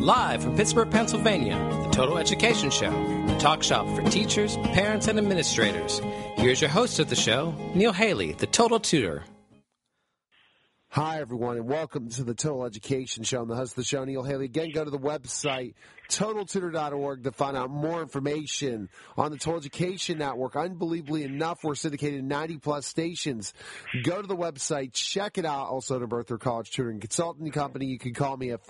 Live from Pittsburgh, Pennsylvania, the Total Education Show, the talk shop for teachers, parents, and administrators. Here's your host of the show, Neil Haley, the Total Tutor. Hi, everyone, and welcome to the Total Education Show. I'm the host of the show, Neil Haley. Again, go to the website, TotalTutor.org, to find out more information on the Total Education Network. Unbelievably enough, we're syndicated in 90-plus stations. Go to the website, check it out. Also, to Berther College Tutoring Consulting Company. You can call me at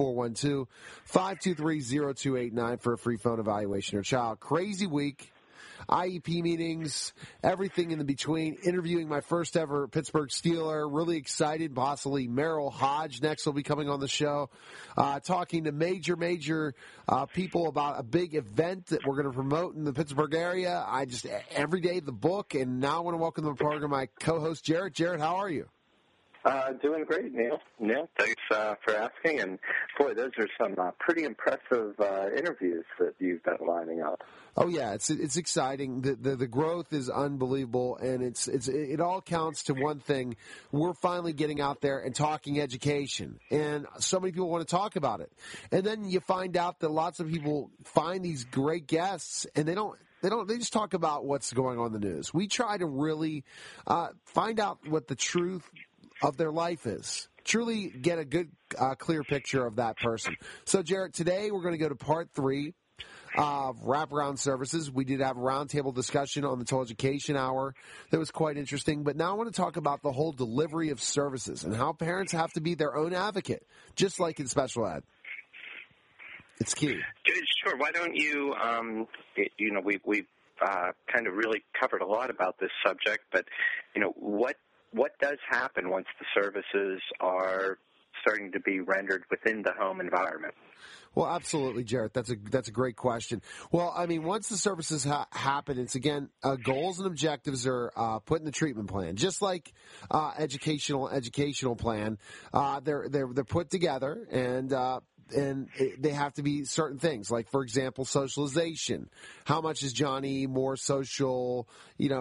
412-523-0289 for a free phone evaluation of your child. Crazy week. IEP meetings, everything in the between, interviewing my first ever Pittsburgh Steeler, really excited, possibly Merrill Hodge next will be coming on the show, talking to major people about a big event that we're going to promote in the Pittsburgh area. Every day the book, and now I want to welcome to the program my co-host, Jarrett. Jarrett, how are you? Doing great, Neil. Thanks for asking. And, boy, those are some pretty impressive interviews that you've been lining up. Oh, yeah, it's exciting. The growth is unbelievable, and it all counts to one thing. We're finally getting out there and talking education, and so many people want to talk about it. And then you find out that lots of people find these great guests, and they just talk about what's going on in the news. We try to really find out what the truth of their life is. Truly get a good, clear picture of that person. So, Jarrett, today we're going to go to part 3 of wraparound services. We did have a roundtable discussion on the Total Education Hour that was quite interesting. But now I want to talk about the whole delivery of services and how parents have to be their own advocate, just like in special ed. It's key. Sure. Why don't you, we've kind of really covered a lot about this subject, but, what does happen once the services are starting to be rendered within the home environment? Well, absolutely, Jarrett. That's a great question. Well, I mean, once the services happen, it's again goals and objectives are put in the treatment plan, just like educational plan. They're put together and they have to be certain things, like, for example, socialization. How much is Johnny more social,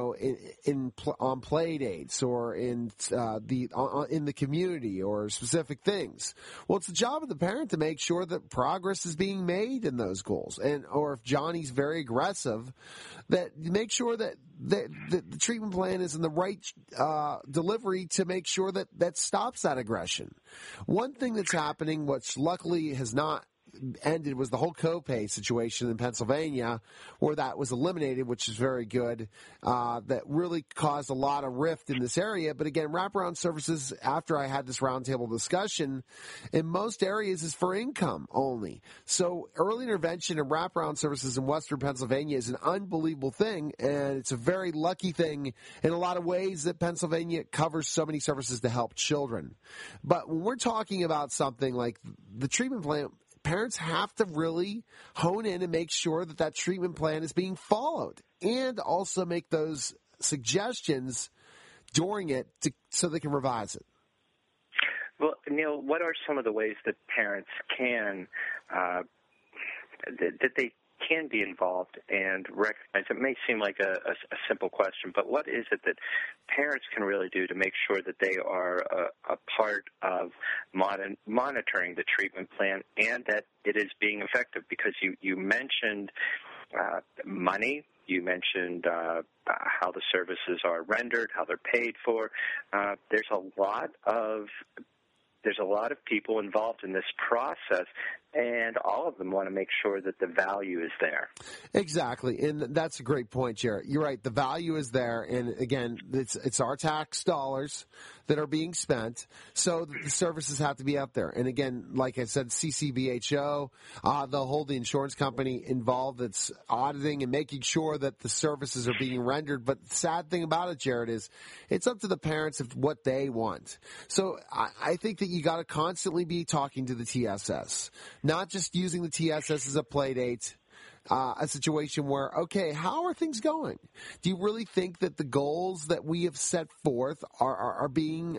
on play dates or in the community or specific things? Well, it's the job of the parent to make sure that progress is being made in those goals, or if Johnny's very aggressive, that make sure that the treatment plan is in the right delivery to make sure that stops that aggression. One thing that's happening, which luckily has not ended, was the whole copay situation in Pennsylvania, where that was eliminated, which is very good. That really caused a lot of rift in this area. But again, wraparound services, after I had this roundtable discussion, in most areas is for income only. So early intervention and wraparound services in Western Pennsylvania is an unbelievable thing, and it's a very lucky thing in a lot of ways that Pennsylvania covers so many services to help children. But when we're talking about something like the treatment plan, parents have to really hone in and make sure that treatment plan is being followed, and also make those suggestions during it so they can revise it. Well, Neil, what are some of the ways that parents can that they can be involved and recognize? It may seem like a simple question, but what is it that parents can really do to make sure that they are a part of monitoring the treatment plan and that it is being effective? Because you mentioned money, you mentioned how the services are rendered, how they're paid for. There's a lot of people involved in this process, and all of them want to make sure that the value is there. Exactly, and that's a great point, Jarrett. You're right. The value is there, and again, it's our tax dollars that are being spent, so the services have to be up there. And again, like I said, CCBHO, they'll hold the insurance company involved that's auditing and making sure that the services are being rendered. But the sad thing about it, Jarrett, is it's up to the parents of what they want. So I think that you got to constantly be talking to the TSS. Not just using the TSS as a play date, a situation where, okay, how are things going? Do you really think that the goals that we have set forth are being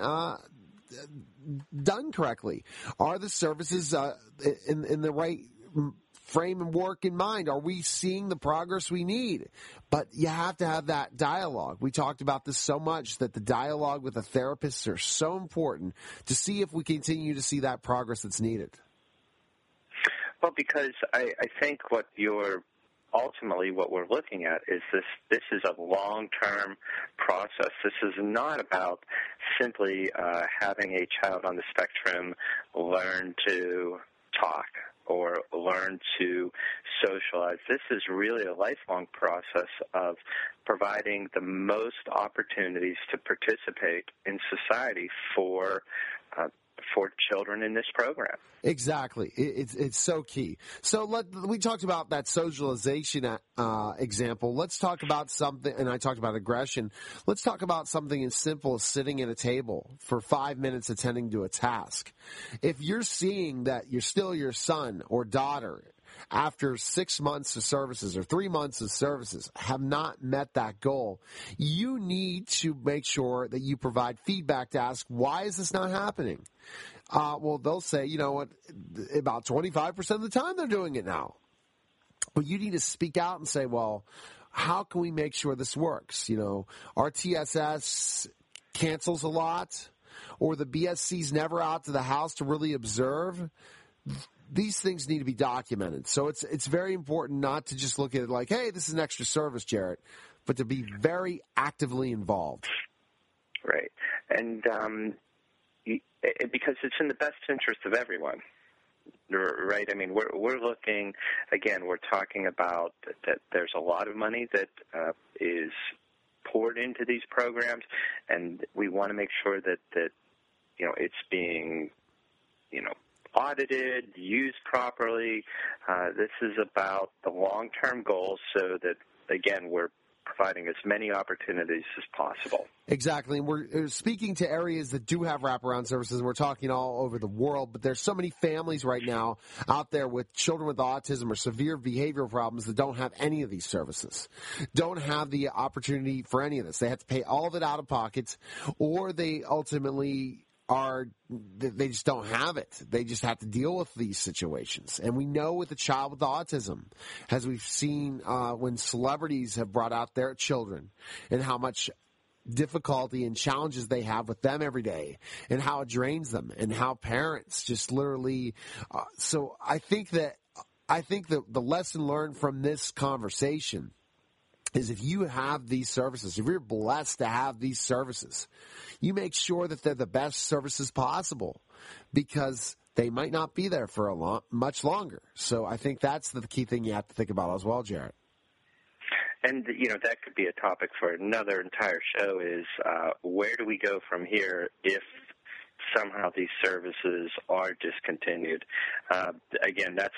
done correctly? Are the services in the right frame and work in mind? Are we seeing the progress we need? But you have to have that dialogue. We talked about this so much, that the dialogue with the therapists are so important to see if we continue to see that progress that's needed. Well, because I think ultimately what we're looking at is this is a long-term process. This is not about simply having a child on the spectrum learn to talk or learn to socialize. This is really a lifelong process of providing the most opportunities to participate in society for children in this program. Exactly. It's so key. So we talked about that socialization example. Let's talk about something, and I talked about aggression. Let's talk about something as simple as sitting at a table for 5 minutes attending to a task. If you're seeing that you're still your son or daughter after 6 months of services or 3 months of services have not met that goal, you need to make sure that you provide feedback to ask, why is this not happening? Well, they'll say, you know what, about 25% of the time they're doing it now. But you need to speak out and say, well, how can we make sure this works? You know, our TSS cancels a lot, or the BSC's never out to the house to really observe. These things need to be documented. So it's very important not to just look at it like, hey, this is an extra service, Jarrett, but to be very actively involved. Right. And because it's in the best interest of everyone, right? I mean, we're looking, again, we're talking about that there's a lot of money that is poured into these programs, and we want to make sure that it's being, audited, used properly. This is about the long-term goals so that, again, we're providing as many opportunities as possible. Exactly. And we're speaking to areas that do have wraparound services. We're talking all over the world, but there's so many families right now out there with children with autism or severe behavioral problems that don't have any of these services, don't have the opportunity for any of this. They have to pay all of it out of pocket, or they ultimately they just don't have it. They just have to deal with these situations. And we know with a child with autism, as we've seen when celebrities have brought out their children and how much difficulty and challenges they have with them every day and how it drains them and how parents just literally so I think that the lesson learned from this conversation is if you have these services, if you're blessed to have these services, you make sure that they're the best services possible, because they might not be there for much longer. So I think that's the key thing you have to think about as well, Jarrett. And, that could be a topic for another entire show is where do we go from here if somehow these services are discontinued? Again, that's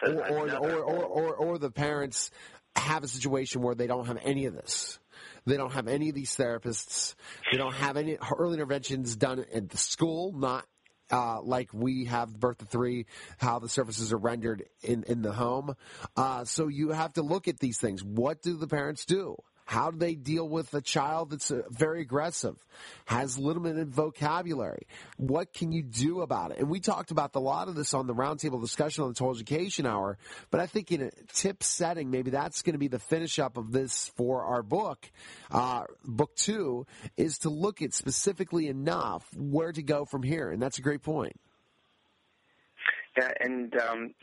or the parents have a situation where they don't have any of this. They don't have any of these therapists. They don't have any early interventions done at the school, not like we have Birth to 3, how the services are rendered in the home. So you have to look at these things. What do the parents do? How do they deal with a child that's very aggressive, has limited vocabulary? What can you do about it? And we talked about a lot of this on the roundtable discussion on the Total Education Hour, but I think in a tip setting, maybe that's going to be the finish up of this for our book. Book 2 is to look at specifically enough where to go from here, and that's a great point. Yeah, and,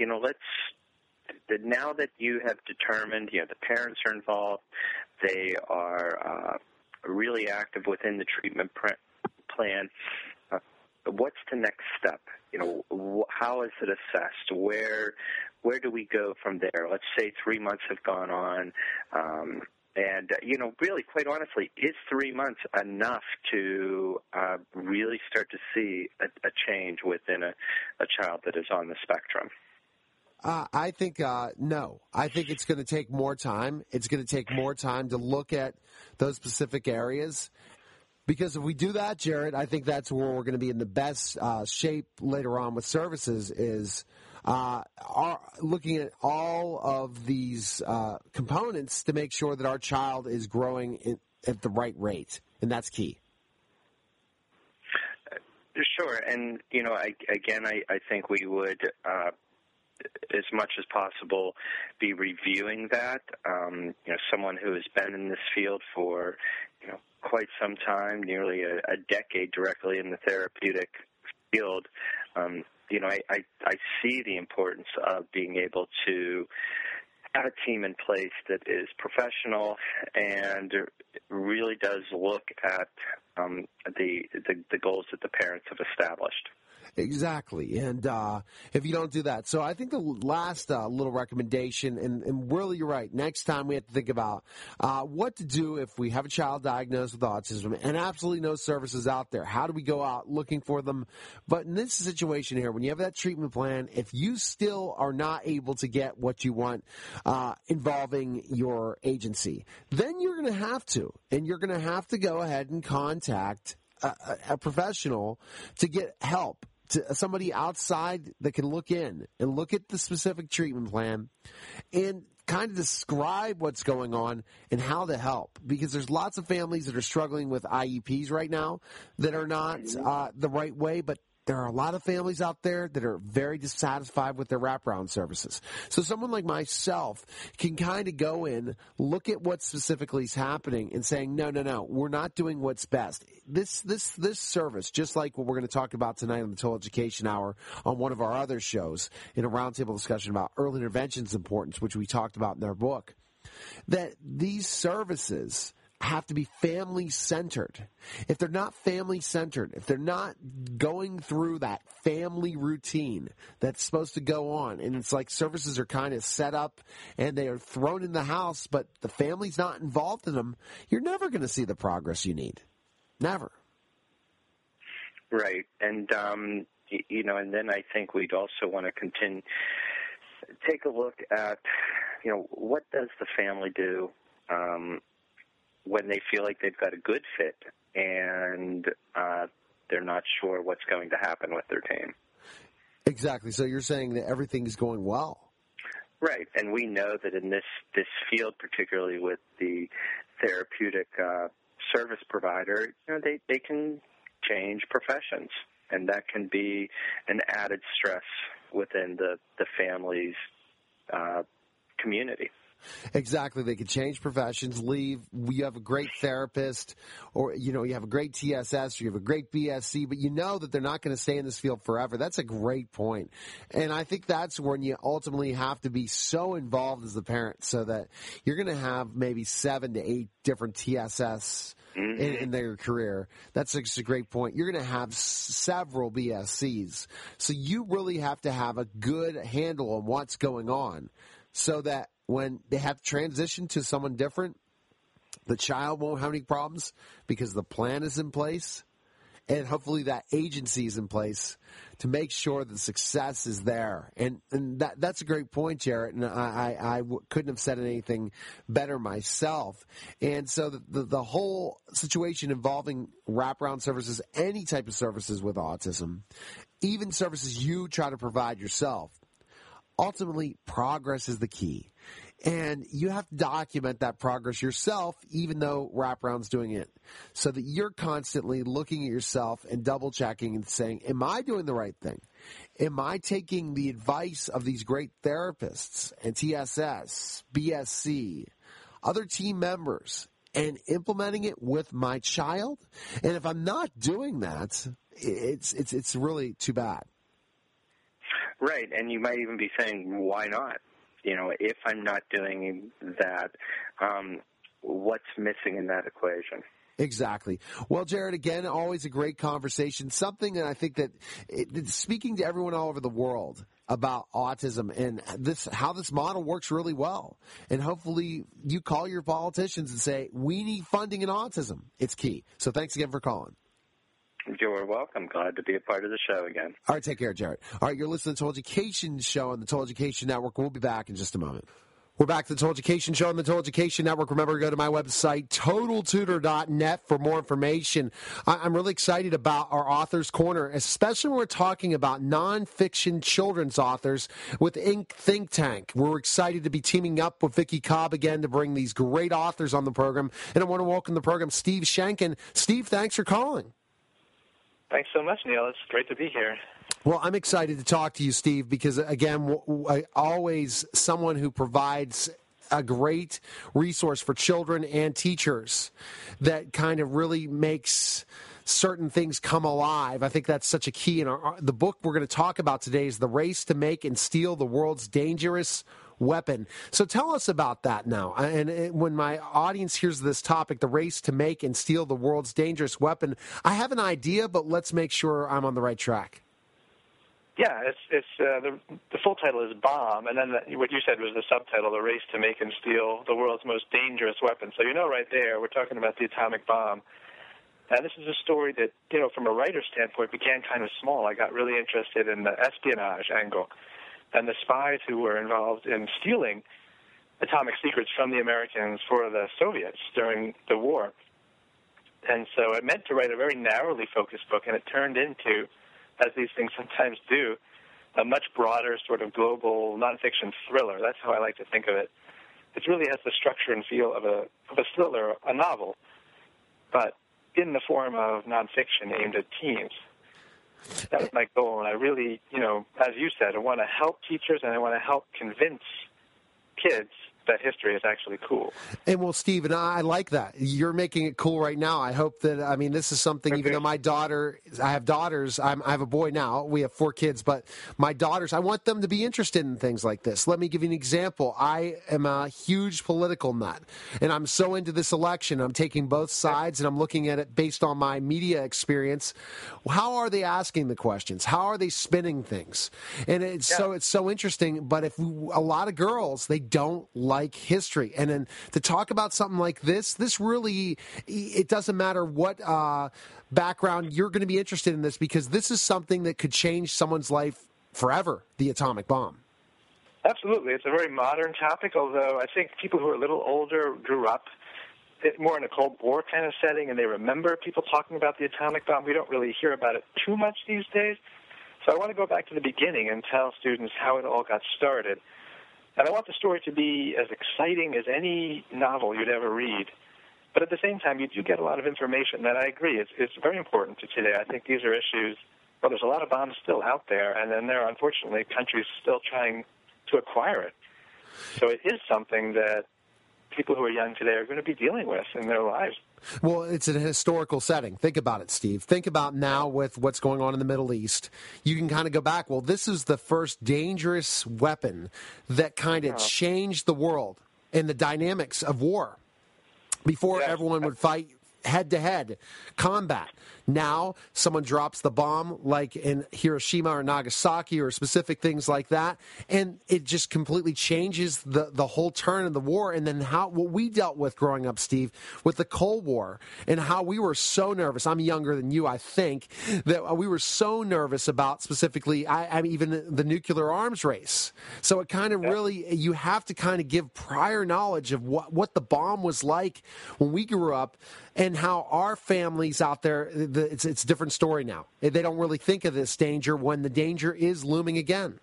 now that you have determined, the parents are involved, they are really active within the treatment plan, what's the next step? How is it assessed? Where do we go from there? Let's say 3 months have gone on, and, really, quite honestly, is 3 months enough to really start to see a change within a child that is on the spectrum? I think no. I think it's going to take more time. It's going to take more time to look at those specific areas. Because if we do that, Jarrett, I think that's where we're going to be in the best shape later on with services is looking at all of these components to make sure that our child is growing at the right rate. And that's key. Sure. And, I think we would as much as possible be reviewing that. Someone who has been in this field for, quite some time, nearly a decade directly in the therapeutic field, I see the importance of being able to have a team in place that is professional and really does look at the goals that the parents have established. Exactly, and if you don't do that. So I think the last little recommendation, and really you're right, next time we have to think about what to do if we have a child diagnosed with autism and absolutely no services out there. How do we go out looking for them? But in this situation here, when you have that treatment plan, if you still are not able to get what you want involving your agency, then you're going to have to, and you're going to have to go ahead and contact a professional to get help. To somebody outside that can look in and look at the specific treatment plan and kind of describe what's going on and how to help. Because there's lots of families that are struggling with IEPs right now that are not the right way, but there are a lot of families out there that are very dissatisfied with their wraparound services. So someone like myself can kind of go in, look at what specifically is happening and saying, no, we're not doing what's best. This service, just like what we're going to talk about tonight on the Total Education Hour on one of our other shows in a roundtable discussion about early intervention's importance, which we talked about in our book, that these services have to be family-centered. If they're not family-centered, if they're not going through that family routine that's supposed to go on, and it's like services are kind of set up and they are thrown in the house, but the family's not involved in them, you're never going to see the progress you need. Never. Right. And, and then I think we'd also want to take a look at, what does the family do when they feel like they've got a good fit and they're not sure what's going to happen with their team. Exactly. So you're saying that everything is going well. Right. And we know that in this field, particularly with the therapeutic service provider, they can change professions, and that can be an added stress within the family's community. Exactly. They could change professions, leave. You have a great therapist, or, you have a great TSS, or you have a great BSc, but you know that they're not going to stay in this field forever. That's a great point. And I think that's when you ultimately have to be so involved as the parent so that you're going to have maybe 7 to 8 different TSS in their career. That's just a great point. You're going to have several BSCs. So you really have to have a good handle on what's going on so that when they have to transition to someone different, the child won't have any problems because the plan is in place, and hopefully that agency is in place to make sure the success is there. And that's a great point, Jarrett, and I couldn't have said anything better myself. And so the whole situation involving wraparound services, any type of services with autism, even services you try to provide yourself, ultimately, progress is the key. And you have to document that progress yourself, even though Wraparound's doing it, so that you're constantly looking at yourself and double-checking and saying, am I doing the right thing? Am I taking the advice of these great therapists and TSS, BSc, other team members, and implementing it with my child? And if I'm not doing that, it's really too bad. Right, and you might even be saying, why not? If I'm not doing that, what's missing in that equation? Exactly. Well, Jarrett, again, always a great conversation. Something that I think that speaking to everyone all over the world about autism and how this model works really well. And hopefully you call your politicians and say, we need funding in autism. It's key. So thanks again for calling. You're welcome. Glad to be a part of the show again. All right, take care, Jarrett. All right, you're listening to the Total Education Show on the Total Education Network. We'll be back in just a moment. We're back to the Total Education Show on the Total Education Network. Remember to go to my website, TotalTutor.net, for more information. I'm really excited about our Authors Corner, especially when we're talking about nonfiction children's authors with Ink Think Tank. We're excited to be teaming up with Vicki Cobb again to bring these great authors on the program. And I want to welcome to the program Steve Shankin. Steve, thanks for calling. Thanks so much, Neil. It's great to be here. Well, I'm excited to talk to you, Steve, because, again, always someone who provides a great resource for children and teachers that kind of really makes certain things come alive. I think that's such a key. In the book we're going to talk about today is The Race to Make and Steal the World's Dangerous Weapon. So tell us about that now. And when my audience hears this topic, the race to make and steal the world's dangerous weapon, I have an idea, but let's make sure I'm on the right track. Yeah, the full title is Bomb, and then what you said was the subtitle, The Race to Make and Steal the World's Most Dangerous Weapon. So right there, we're talking about the atomic bomb. And this is a story that, from a writer's standpoint, began kind of small. I got really interested in the espionage angle and the spies who were involved in stealing atomic secrets from the Americans for the Soviets during the war. And so I meant to write a very narrowly focused book, and it turned into, as these things sometimes do, a much broader sort of global nonfiction thriller. That's how I like to think of it. It really has the structure and feel of a thriller, a novel, but in the form of nonfiction aimed at teens. That was my goal, and I really, as you said, I want to help teachers and I want to help convince kids that history is actually cool. And well, Steve, and I like that. You're making it cool right now. I hope that, this is something, even though I have daughters, I have a boy now, we have 4 kids, but my daughters, I want them to be interested in things like this. Let me give you an example. I am a huge political nut, and I'm so into this election. I'm taking both sides, and I'm looking at it based on my media experience. How are they asking the questions? How are they spinning things? And it's so interesting, but a lot of girls, they don't like history. And then to talk about something like this really, it doesn't matter what background you're going to be interested in this, because this is something that could change someone's life forever, the atomic bomb. Absolutely. It's a very modern topic, although I think people who are a little older grew up more in a Cold War kind of setting, and they remember people talking about the atomic bomb. We don't really hear about it too much these days. So I want to go back to the beginning and tell students how it all got started. And I want the story to be as exciting as any novel you'd ever read. But at the same time, you do get a lot of information that I agree it's very important to today. I think these are issues, there's a lot of bombs still out there, and then there are, unfortunately, countries still trying to acquire it. So it is something that people who are young today are going to be dealing with in their lives. Well, it's an historical setting. Think about it, Steve. Think about now with what's going on in the Middle East. You can kind of go back. Well, this is the first dangerous weapon that kind of changed the world and the dynamics of war. Before, everyone would fight head-to-head combat. Now, someone drops the bomb like in Hiroshima or Nagasaki or specific things like that, and it just completely changes the whole turn of the war. And then what we dealt with growing up, Steve, with the Cold War, and how we were so nervous. I'm younger than you, I think, that we were so nervous about specifically even the nuclear arms race. So it kind of really, you have to kind of give prior knowledge of what the bomb was like when we grew up, and how our families out there, it's a different story now. They don't really think of this danger when the danger is looming again.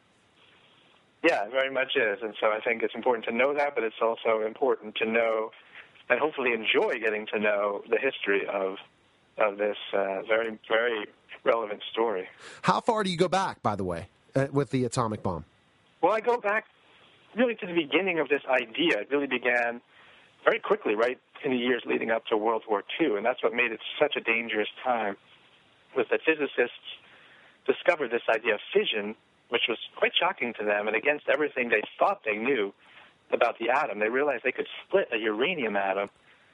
Yeah, it very much is. And so I think it's important to know that, but it's also important to know and hopefully enjoy getting to know the history of this very, very relevant story. How far do you go back, by the way, with the atomic bomb? Well, I go back really to the beginning of this idea. It really began very quickly, right in the years leading up to World War II, and that's what made it such a dangerous time, was that physicists discovered this idea of fission, which was quite shocking to them, and against everything they thought they knew about the atom. They realized they could split a uranium atom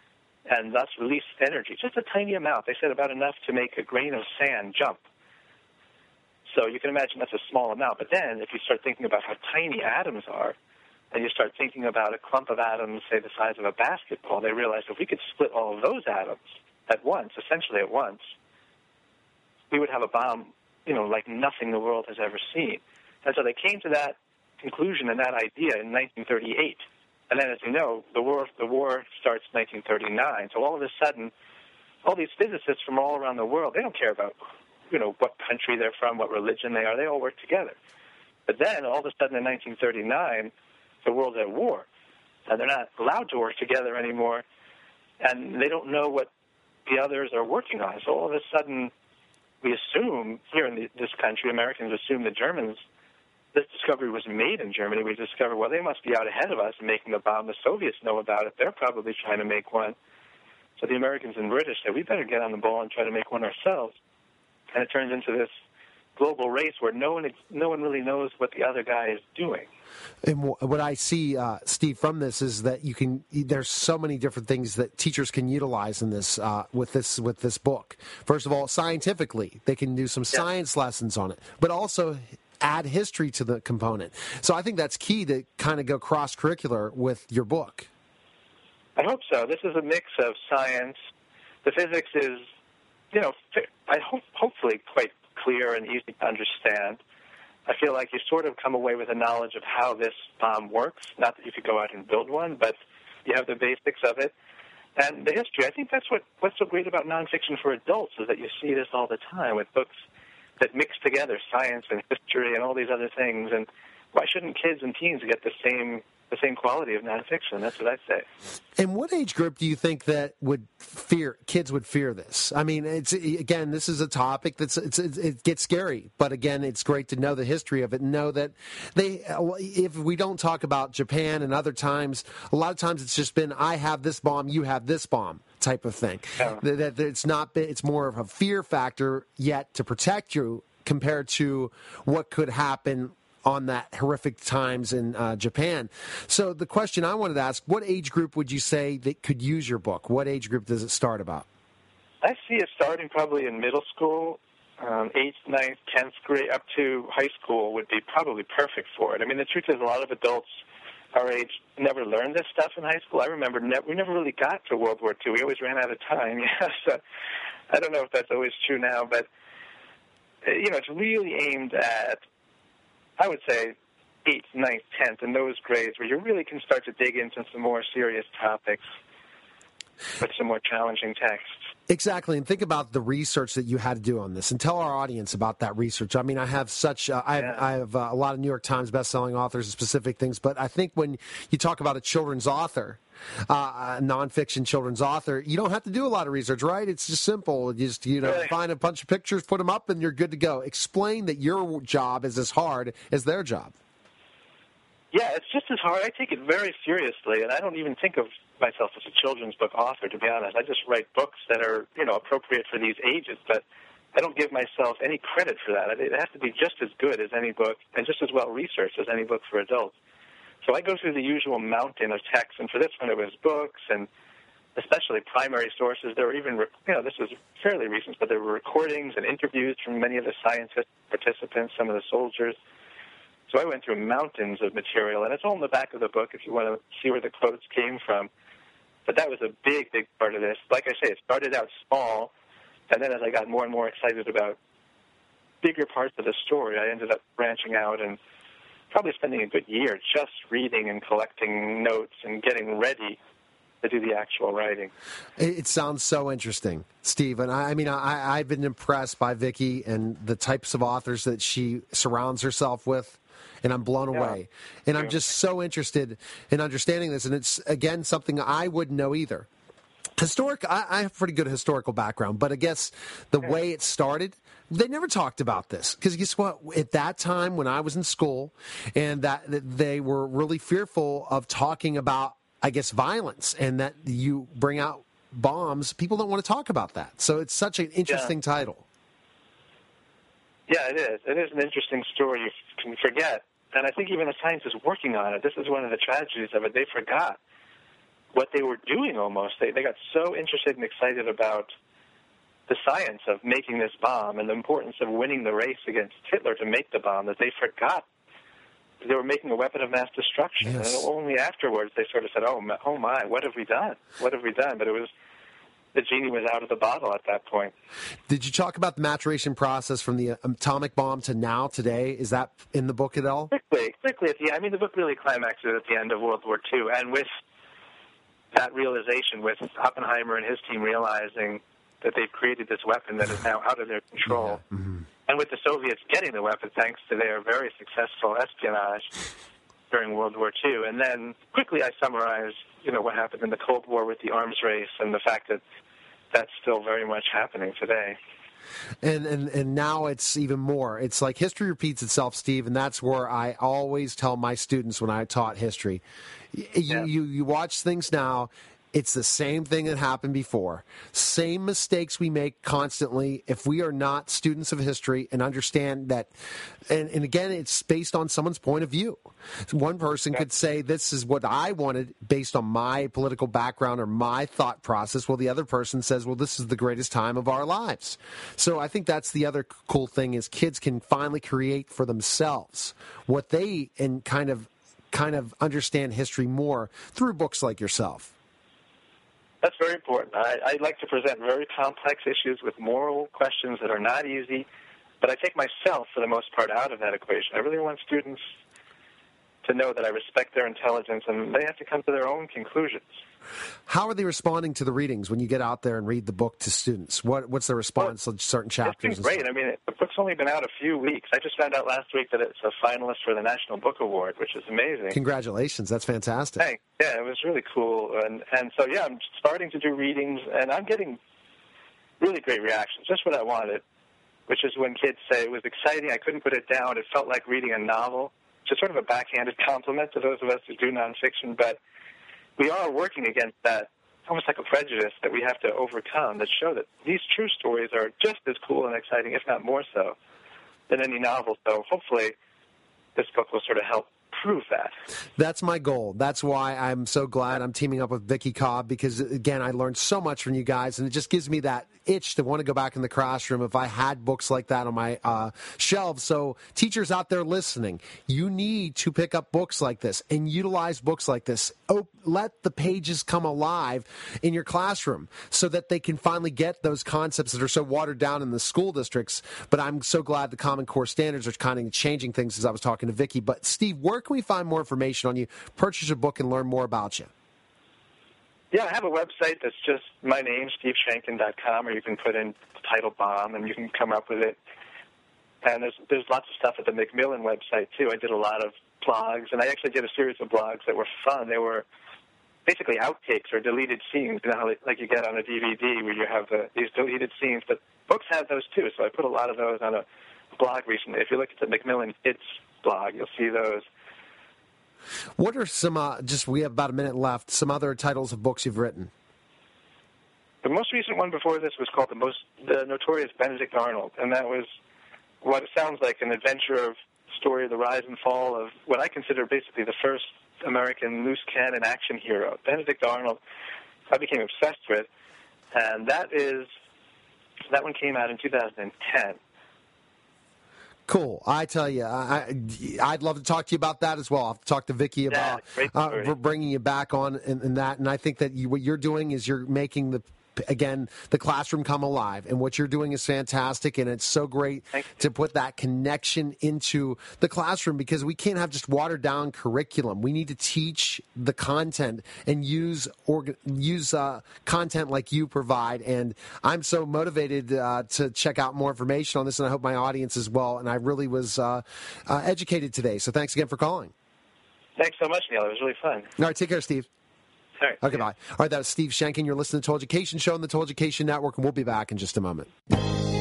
and thus release energy, just a tiny amount. They said about enough to make a grain of sand jump. So you can imagine that's a small amount, but then if you start thinking about how tiny atoms are, and you start thinking about a clump of atoms, say the size of a basketball, they realized if we could split all of those atoms at once, essentially at once, we would have a bomb, like nothing the world has ever seen. And so they came to that conclusion and that idea in 1938. And then, as you know, the war starts in 1939. So all of a sudden, all these physicists from all around the world, they don't care about, what country they're from, what religion they are. They all work together. But then, all of a sudden in 1939, the world's at war, and they're not allowed to work together anymore, and they don't know what the others are working on. So all of a sudden, we assume, here in this country, Americans assume the Germans, this discovery was made in Germany. We discover, well, they must be out ahead of us in making the bomb. The Soviets know about it. They're probably trying to make one. So the Americans and British said, we better get on the ball and try to make one ourselves. And it turns into this global race where no one really knows what the other guy is doing. And what I see, Steve, from this is that there's so many different things that teachers can utilize in this with this book. First of all, scientifically, they can do some science lessons on it, but also add history to the component. So I think that's key to kind of go cross-curricular with your book. I hope so. This is a mix of science. The physics is, hopefully quite clear and easy to understand. I feel like you sort of come away with a knowledge of how this bomb works. Not that you could go out and build one, but you have the basics of it. And the history, I think that's what's so great about nonfiction for adults, is that you see this all the time with books that mix together science and history and all these other things. And why shouldn't kids and teens get the same quality of nonfiction? That's what I say. And what age group do you think that kids would fear this? I mean, this is a topic it gets scary, but again, it's great to know the history of it and know that if we don't talk about Japan and other times, a lot of times it's just been, I have this bomb, you have this bomb type of thing. Yeah. That it's more of a fear factor yet to protect you compared to what could happen on that horrific times in Japan. So the question I wanted to ask, what age group would you say that could use your book? What age group does it start about? I see it starting probably in middle school, 8th, 9th, 10th grade, up to high school would be probably perfect for it. I mean, the truth is a lot of adults our age never learned this stuff in high school. I remember we never really got to World War II. We always ran out of time. So I don't know if that's always true now, but it's really aimed at, I would say, 8th, 9th, 10th, in those grades where you really can start to dig into some more serious topics with some more challenging texts. Exactly, and think about the research that you had to do on this, and tell our audience about that research. I mean, I have I have a lot of New York Times best-selling authors and specific things, but I think when you talk about a children's author, a nonfiction children's author, you don't have to do a lot of research, right? It's just simple. You just find a bunch of pictures, put them up, and you're good to go. Explain that your job is as hard as their job. Yeah, it's just as hard. I take it very seriously, and I don't even think of myself as a children's book author, to be honest. I just write books that are, appropriate for these ages, but I don't give myself any credit for that. It has to be just as good as any book and just as well researched as any book for adults. So I go through the usual mountain of texts, and for this one it was books and especially primary sources. There were even, this was fairly recent, but there were recordings and interviews from many of the scientists, participants, some of the soldiers. So I went through mountains of material, and it's all in the back of the book if you want to see where the quotes came from. But that was a big, big part of this. Like I say, it started out small, and then as I got more and more excited about bigger parts of the story, I ended up branching out and probably spending a good year just reading and collecting notes and getting ready to do the actual writing. It sounds so interesting, Steve. And I've been impressed by Vicki and the types of authors that she surrounds herself with, and I'm blown away. And I'm just so interested in understanding this, and it's, again, something I wouldn't know either. I have a pretty good historical background, but I guess the way it started, they never talked about this. Because guess what? At that time when I was in school, and that they were really fearful of talking about, I guess, violence, and that you bring out bombs, people don't want to talk about that. So it's such an interesting title. Yeah, it is. It is an interesting story you can forget. And I think even the scientists working on it, this is one of the tragedies of it, they forgot what they were doing almost. They got so interested and excited about the science of making this bomb and the importance of winning the race against Hitler to make the bomb that they forgot they were making a weapon of mass destruction. Yes. And only afterwards they sort of said, oh my, what have we done? What have we done? But the genie was out of the bottle at that point. Did you talk about the maturation process from the atomic bomb to now, today? Is that in the book at all? Quickly at the end. The book really climaxes at the end of World War II. And with that realization, with Oppenheimer and his team realizing that they've created this weapon that is now out of their control. Yeah. Mm-hmm. And with the Soviets getting the weapon thanks to their very successful espionage during World War II. And then quickly I summarize, what happened in the Cold War with the arms race and the fact that that's still very much happening today. And now it's even more. It's like history repeats itself, Steve, and that's where I always tell my students when I taught history. You watch things now, It's the same thing that happened before. Same mistakes we make constantly if we are not students of history and understand that. And again, it's based on someone's point of view. One person could say, this is what I wanted based on my political background or my thought process. Well, the other person says, well, this is the greatest time of our lives. So I think that's the other cool thing is kids can finally create for themselves what they and kind of understand history more through books like yourself. That's very important. I like to present very complex issues with moral questions that are not easy, but I take myself, for the most part, out of that equation. I really want students to know that I respect their intelligence, and they have to come to their own conclusions. How are they responding to the readings when you get out there and read the book to students? What's the response to certain chapters? It's been great. I mean, the book's only been out a few weeks. I just found out last week that it's a finalist for the National Book Award, which is amazing. Congratulations. That's fantastic. Thanks. Yeah, it was really cool. And so, yeah, I'm starting to do readings, and I'm getting really great reactions, just what I wanted, which is when kids say it was exciting, I couldn't put it down, it felt like reading a novel, which is sort of a backhanded compliment to those of us who do nonfiction, but we are working against that, almost like a prejudice that we have to overcome that show that these true stories are just as cool and exciting, if not more so, than any novel. So hopefully this book will sort of help prove that. That's my goal. That's why I'm so glad I'm teaming up with Vicki Cobb because, again, I learned so much from you guys, and it just gives me that itch to want to go back in the classroom if I had books like that on my shelves. So teachers out there listening, you need to pick up books like this and utilize books like this. Let the pages come alive in your classroom so that they can finally get those concepts that are so watered down in the school districts. But I'm so glad the Common Core standards are kind of changing things as I was talking to Vicki. But Steve, where can we find more information on you, purchase a book, and learn more about you? Yeah, I have a website that's just my name, steveshankin.com, or you can put in the title bomb and you can come up with it. And there's lots of stuff at the Macmillan website, too. I did a lot of blogs, and I actually did a series of blogs that were fun. They were basically outtakes or deleted scenes, you know, like you get on a DVD where you have these deleted scenes. But books have those, too, so I put a lot of those on a blog recently. If you look at the Macmillan Kids blog, you'll see those. What are some, we have about a minute left, some other titles of books you've written? The most recent one before this was called the Notorious Benedict Arnold, and that was what it sounds like an adventure of story of the rise and fall of what I consider basically the first American loose cannon action hero. Benedict Arnold, I became obsessed with, and that one came out in 2010. Cool. I tell you, I'd love to talk to you about that as well. I'll have to talk to Vicki about bringing you back on in that. And I think that what you're doing is you're making the classroom come alive. And what you're doing is fantastic, and it's so great to put that connection into the classroom because we can't have just watered-down curriculum. We need to teach the content and use content like you provide. And I'm so motivated to check out more information on this, and I hope my audience as well. And I really was educated today. So thanks again for calling. Thanks so much, Neil. It was really fun. All right, take care, Steve. All right. Okay, bye. All right, that was Steve Shankin. You're listening to Total Education Show on the Total Education Network, and we'll be back in just a moment.